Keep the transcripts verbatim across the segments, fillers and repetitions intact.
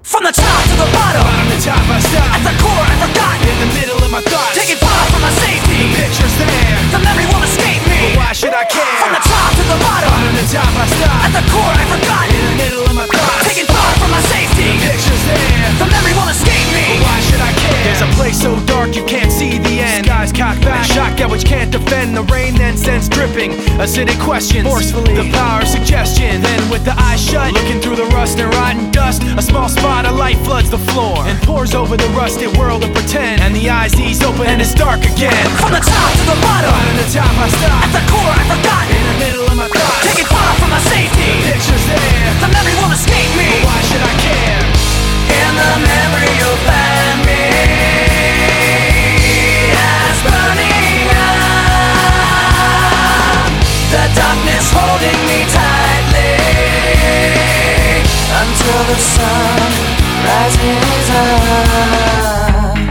From the top to the bottom, bottom to top I stop. At the core I forgot. In the middle of my thoughts, Taking far from my safety. The picture's there, The memory won't escape me. but why should I care? From the top to the bottom, bottom to top I stop. At the core I forgot. In the middle of my thoughts, Taking far from my safety. The picture's there, The memory won't escape me. but why should I care? There's a place so dark you can't see the end. Skies cocked back, shotgun which can't defend. The rain then sends dripping, acidic questions forcefully. The power of suggestion. Then with the eyes shut, looking through the rust and rotten dust, a small spot of light floods the floor and pours over the rusted world of pretend. And the eyes ease open and it's dark again. From the top to the bottom, Bottom to top I stop. At the core I forgot. In the middle of my thoughts, Taking far from my safety. The picture's there, The memory won't escape me. but why should I care? In the memory you'll find me as burning up. The darkness holding me tightly until the sun rises up.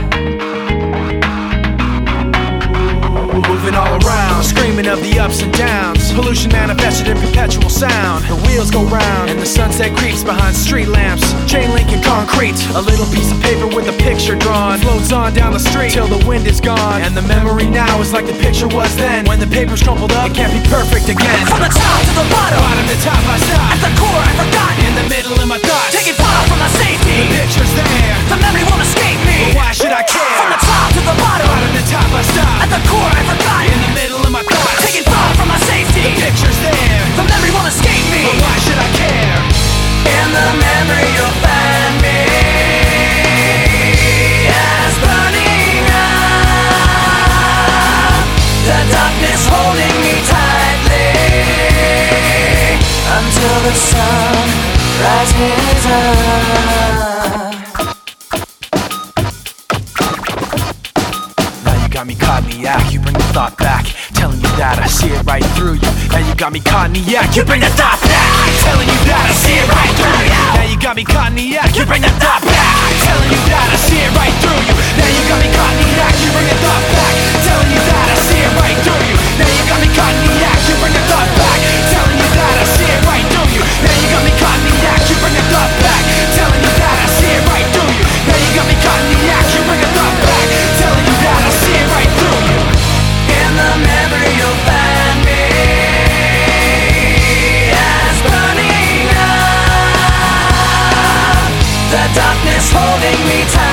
Moving all around, screaming of the ups and downs. Pollution manifested in perpetual sound. The wheels go round and the sunset creeps behind street lamps. Chain link and concrete, a little piece of paper with a picture drawn floats on down the street till the wind is gone. And the memory now is like the picture was then. When the paper's crumpled up, it can't be perfect again. From the top to the bottom, Bottom to top I stop. At the core I forgot. In the middle of my thoughts, Taking far from my safety. The picture's there, The memory won't escape me. but why should I care? From the top to the bottom, Bottom to top I stop. At the core I forgot. In the middle of my thoughts, Taking far from my safety. The picture's there, The memory won't escape me. but why should I care? In the memory you'll find me as burning up. The darkness holding me tightly until the sun rises up. Now you got me caught in the act, you bring the thought back, telling you that I see it right through you. Now you got me caught in the act, you bring the thought back, telling you that I see it right through you. Now you got me caught in the act, you bring the thought back, telling you that I see it right through you. Now you got me caught in the act, you bring the thought back, telling you that I see it right through you. Now you got me caught in the act, you bring the thought back, telling you that I see it right through you. Now you got me caught in the act, you bring the thought back, telling you that I see it right through you. Now you got me caught in the act, you bring the thought back, telling you that I see it right through you. In the memory you'll find me as burning up. The darkness holding me tight